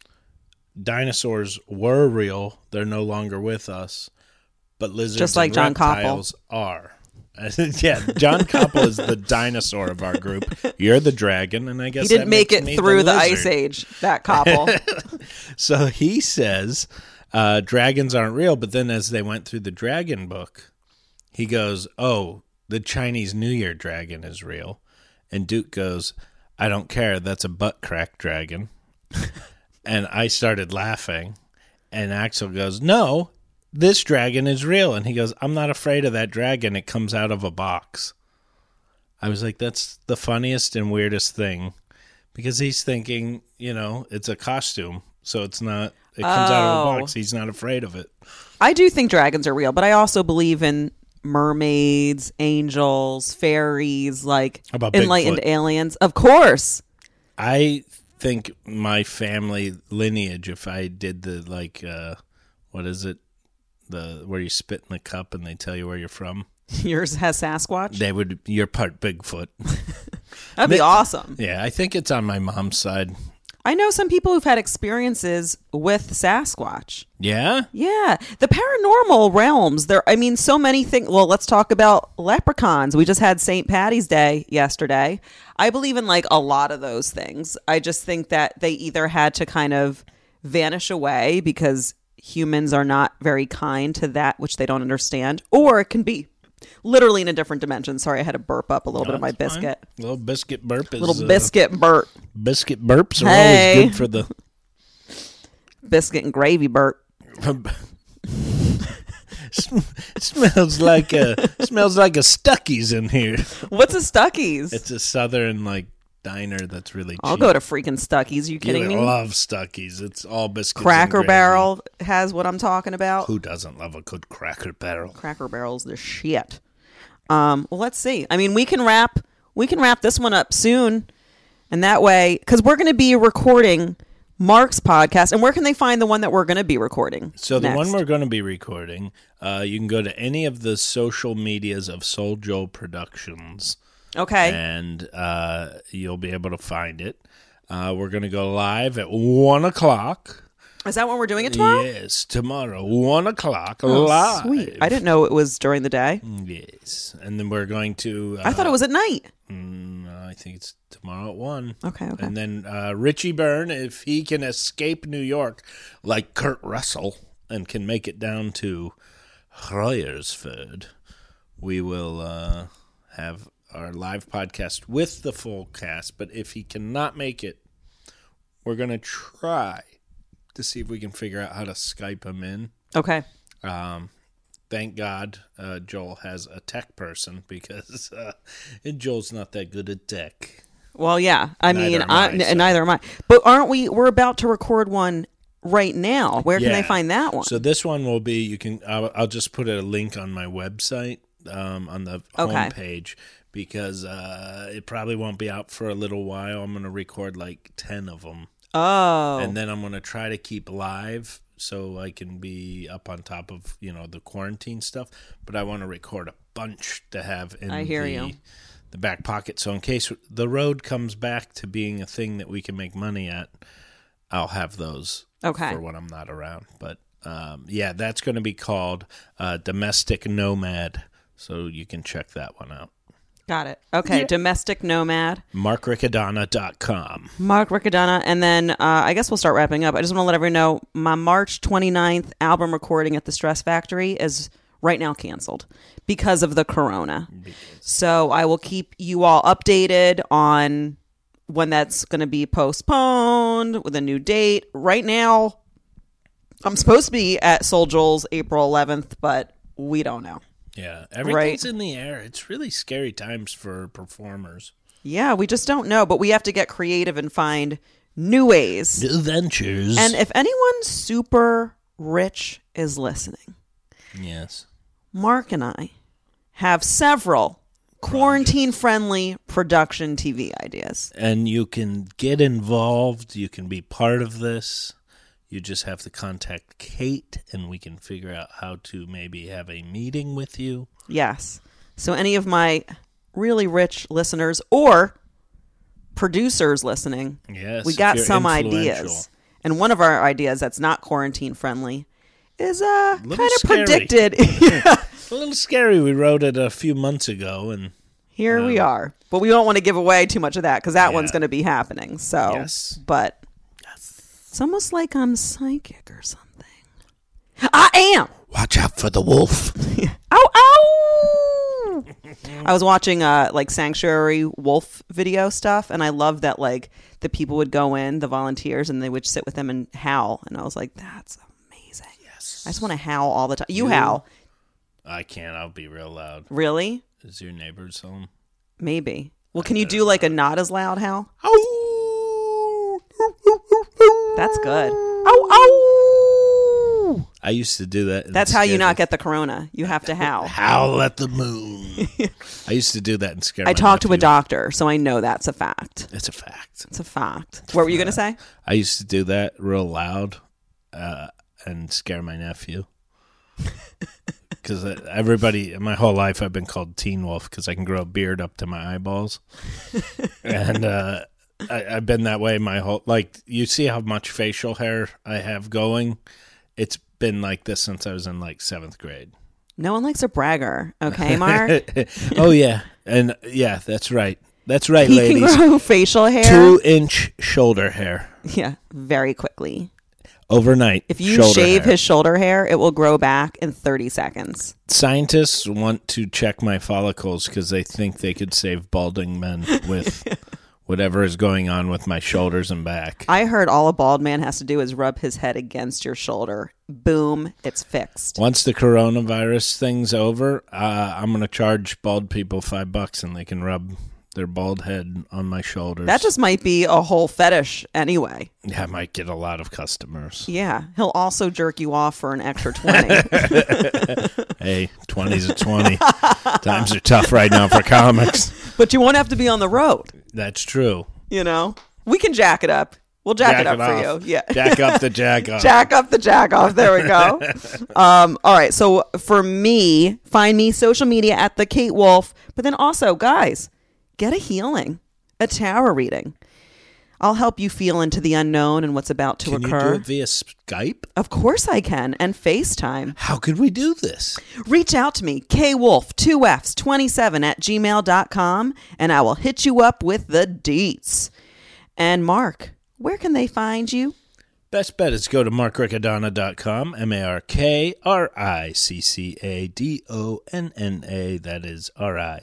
Dinosaurs were real. They're no longer with us. But lizards just like and John reptiles are. Yeah, John Koppel is the dinosaur of our group. You're the dragon, and I guess he didn't make it through the Ice lizard. Age, that Koppel. So he says dragons aren't real, but then as they went through the dragon book, he goes, oh, the Chinese New Year dragon is real. And Duke goes, I don't care, that's a butt crack dragon. And I started laughing, and Axel goes, no, this dragon is real. And he goes, I'm not afraid of that dragon. It comes out of a box. I was like, that's the funniest and weirdest thing. Because he's thinking, it's a costume. So it comes out of a box. He's not afraid of it. I do think dragons are real, but I also believe in mermaids, angels, fairies, like enlightened Bigfoot? Aliens. Of course. I think my family lineage, if I did the, what is it? Where you spit in the cup and they tell you where you're from. Yours has Sasquatch? You're part Bigfoot. That'd be awesome. Yeah, I think it's on my mom's side. I know some people who've had experiences with Sasquatch. Yeah? Yeah. The paranormal realms, so many things. Well, let's talk about leprechauns. We just had St. Patty's Day yesterday. I believe in a lot of those things. I just think that they either had to kind of vanish away because humans are not very kind to that which they don't understand, or it can be literally in a different dimension. Sorry, I had to burp up a little bit of my biscuit. Fine. Little biscuit burp is... Little biscuit burp. Biscuit burps are always good for the... Biscuit and gravy burp. smells like a Stuckey's in here. What's a Stuckey's? It's a southern, diner that's really cheap. I'll go to freaking Stuckey's. You kidding me? I love Stuckey's. It's all biscuits. Cracker Barrel has what I'm talking about. Who doesn't love a good Cracker Barrel? Cracker Barrel's the shit. Well, let's see. We can wrap this one up soon, and that way, because we're going to be recording Mark's podcast. And where can they find the one that we're going to be recording? So the one we're going to be recording, you can go to any of the social medias of Soul Joel Productions. Okay. And you'll be able to find it. We're going to go live at 1 o'clock. Is that when we're doing it tomorrow? Yes, tomorrow, 1 o'clock, live. Sweet. I didn't know it was during the day. Yes. And then we're going to... I thought it was at night. I think it's tomorrow at 1. Okay. And then Richie Byrne, if he can escape New York like Kurt Russell and can make it down to Royersford, we will have our live podcast with the full cast. But if he cannot make it, we're going to try to see if we can figure out how to Skype him in. Okay. Thank God Joel has a tech person because Joel's not that good at tech. Well, yeah. Neither am I. But we're about to record one right now. Where can they find that one? So this one will be, I'll just put a link on my website on the homepage because it probably won't be out for a little while. I'm going to record 10 of them. Oh. And then I'm going to try to keep live so I can be up on top of, the quarantine stuff. But I want to record a bunch to have in the back pocket. So in case the road comes back to being a thing that we can make money at, I'll have those for when I'm not around. But that's going to be called Domestic Nomad. So you can check that one out. Got it. Okay, yeah. Domestic Nomad. MarkRiccadonna.com. Mark Riccadonna. And then I guess we'll start wrapping up. I just want to let everyone know my March 29th album recording at the Stress Factory is right now canceled because of the corona. So I will keep you all updated on when that's going to be postponed with a new date. Right now, I'm supposed to be at Soul Joel's April 11th, but we don't know. Yeah, everything's in the air. It's really scary times for performers. Yeah, we just don't know, but we have to get creative and find new ways. New ventures. And if anyone super rich is listening, yes, Mark and I have several quarantine-friendly production TV ideas. And you can get involved. You can be part of this. You just have to contact Kate, and we can figure out how to maybe have a meeting with you. Yes. So any of my really rich listeners or producers listening, yes, we got some ideas. And one of our ideas that's not quarantine-friendly is kind of predicted. A little scary. We wrote it a few months ago, and here we are. But we don't want to give away too much of that because that one's going to be happening. So, yes. But it's almost like I'm psychic or something. I am. Watch out for the wolf. Ow, ow. I was watching Sanctuary Wolf video stuff, and I love that the people would go in, the volunteers, and they would sit with them and howl. And I was like, that's amazing. Yes. I just want to howl all the time. You howl. I can't. I'll be real loud. Really? Is your neighbor's home? Maybe. Well, can you do a not as loud howl? That's good. Ow, ow! I used to do that. That's how you not get the corona. You have to howl. Howl at the moon. I used to do that and scare my talked nephew. to a doctor, so I know that's a fact. It's a fact. It's a fact. What were you going to say? I used to do that real loud and scare my nephew. Because everybody, my whole life, I've been called Teen Wolf because I can grow a beard up to my eyeballs. And I've been that way my whole, you see how much facial hair I have going? It's been like this since I was in 7th grade. No one likes a bragger, okay, Mark? Oh, yeah. And yeah, that's right. That's right, he ladies. He can grow facial hair. 2-inch shoulder hair. Yeah, very quickly. Overnight. If you shave his shoulder hair, it will grow back in 30 seconds. Scientists want to check my follicles because they think they could save balding men with whatever is going on with my shoulders and back. I heard all a bald man has to do is rub his head against your shoulder. Boom, it's fixed. Once the coronavirus thing's over, I'm going to charge bald people $5 and they can rub their bald head on my shoulders. That just might be a whole fetish anyway. Yeah, I might get a lot of customers. Yeah, he'll also jerk you off for an extra 20. Hey, 20's a 20. Times are tough right now for comics. But you won't have to be on the road. That's true. We can jack it up. We'll jack it up for you. Yeah. Jack up the jack off. Jack up the jack off. There we go. All right. So for me, find me social media at the Kate Wolf. But then also, guys, get a healing, a tarot reading. I'll help you feel into the unknown and what's about to occur. Can you do it via Skype? Of course I can. And FaceTime. How could we do this? Reach out to me, kwolf, 2fs27 @gmail.com, and I will hit you up with the deets. And Mark, where can they find you? Best bet is go to markriccadonna.com, MarkRiccadonna. That is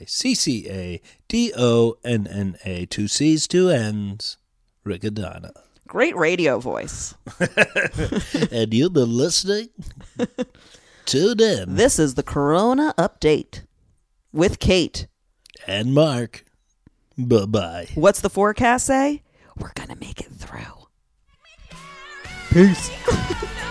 RICCADONNA. 2 C's, 2 N's. Riccadonna. Great radio voice. And you've been listening to them. This is the Corona Update with Kate. And Mark. Bye-bye. What's the forecast say? We're going to make it through. Peace.